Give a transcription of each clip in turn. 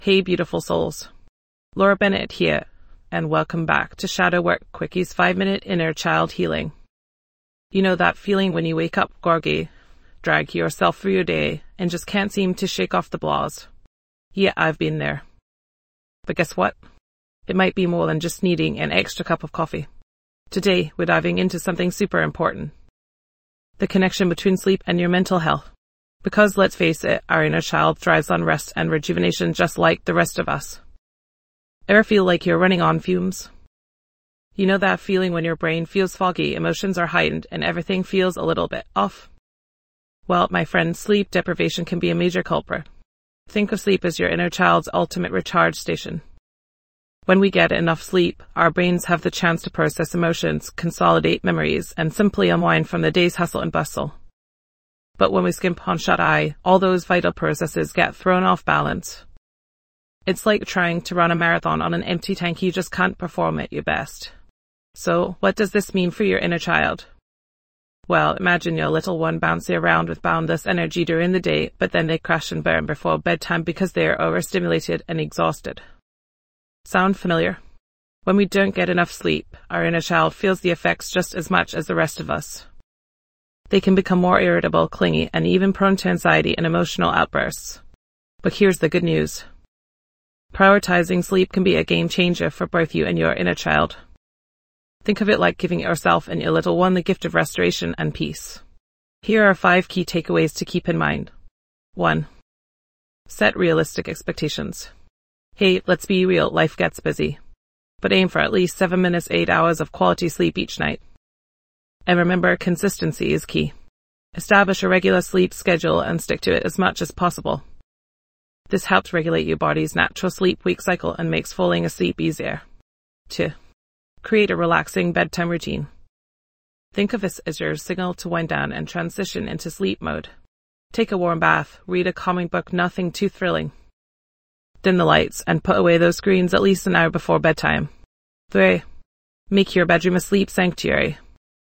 Hey beautiful souls, Laura Bennett here, and welcome back to Shadow Work Quickies 5-minute inner child healing. You know that feeling when you wake up groggy, drag yourself through your day, and just can't seem to shake off the blahs? Yeah, I've been there. But guess what? It might be more than just needing an extra cup of coffee. Today, we're diving into something super important. The connection between sleep and your mental health. Because let's face it, our inner child thrives on rest and rejuvenation just like the rest of us. Ever feel like you're running on fumes? You know that feeling when your brain feels foggy, emotions are heightened, and everything feels a little bit off? Well, my friend, sleep deprivation can be a major culprit. Think of sleep as your inner child's ultimate recharge station. When we get enough sleep, our brains have the chance to process emotions, consolidate memories, and simply unwind from the day's hustle and bustle. But when we skimp on shut-eye, all those vital processes get thrown off balance. It's like trying to run a marathon on an empty tank. You just can't perform at your best. So, what does this mean for your inner child? Well, imagine your little one bouncing around with boundless energy during the day, but then they crash and burn before bedtime because they are overstimulated and exhausted. Sound familiar? When we don't get enough sleep, our inner child feels the effects just as much as the rest of us. They can become more irritable, clingy, and even prone to anxiety and emotional outbursts. But here's the good news. Prioritizing sleep can be a game changer for both you and your inner child. Think of it like giving yourself and your little one the gift of restoration and peace. Here are 5 key takeaways to keep in mind. 1. Set realistic expectations. Hey, let's be real, life gets busy. But aim for at least 7 minutes, 8 hours of quality sleep each night. And remember, consistency is key. Establish a regular sleep schedule and stick to it as much as possible. This helps regulate your body's natural sleep-wake cycle and makes falling asleep easier. 2. Create a relaxing bedtime routine. Think of this as your signal to wind down and transition into sleep mode. Take a warm bath, read a calming book, nothing too thrilling. Dim the lights and put away those screens at least an hour before bedtime. 3. Make your bedroom a sleep sanctuary.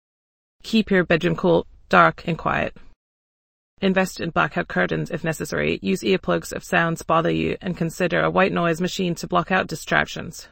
Keep your bedroom cool, dark, and quiet. Invest in blackout curtains if necessary, use earplugs if sounds bother you, and consider a white noise machine to block out distractions.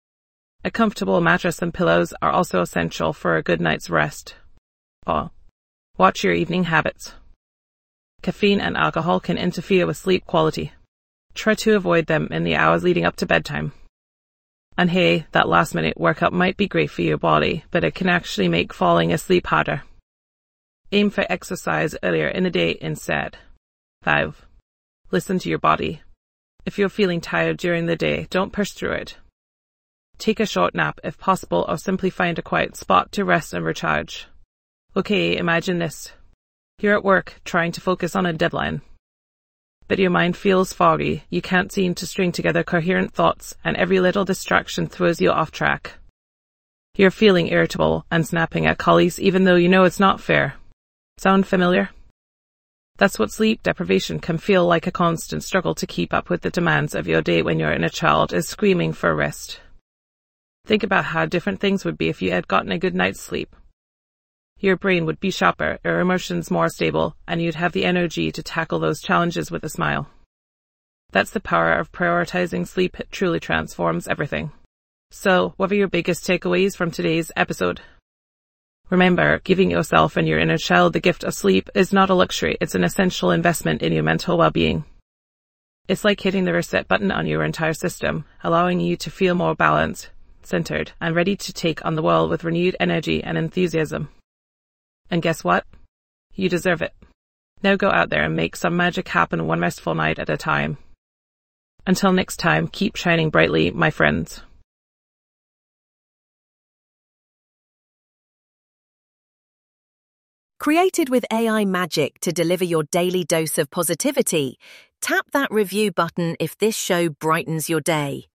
A comfortable mattress and pillows are also essential for a good night's rest. 4. Watch your evening habits. Caffeine and alcohol can interfere with sleep quality. Try to avoid them in the hours leading up to bedtime. And hey, that last-minute workout might be great for your body, but it can actually make falling asleep harder. Aim for exercise earlier in the day instead. 5. Listen to your body. If you're feeling tired during the day, don't push through it. Take a short nap if possible, or simply find a quiet spot to rest and recharge. Okay, imagine this. You're at work, trying to focus on a deadline. But your mind feels foggy, you can't seem to string together coherent thoughts, and every little distraction throws you off track. You're feeling irritable and snapping at colleagues even though you know it's not fair. Sound familiar? That's what sleep deprivation can feel like, a constant struggle to keep up with the demands of your day when your inner child is screaming for rest. Think about how different things would be if you had gotten a good night's sleep. Your brain would be sharper, your emotions more stable, and you'd have the energy to tackle those challenges with a smile. That's the power of prioritizing sleep. It truly transforms everything. So, what are your biggest takeaways from today's episode? Remember, giving yourself and your inner child the gift of sleep is not a luxury, it's an essential investment in your mental well-being. It's like hitting the reset button on your entire system, allowing you to feel more balanced, centered, and ready to take on the world with renewed energy and enthusiasm. And guess what? You deserve it. Now go out there and make some magic happen, one restful night at a time. Until next time, keep shining brightly, my friends. Created with AI magic to deliver your daily dose of positivity, tap that review button if this show brightens your day.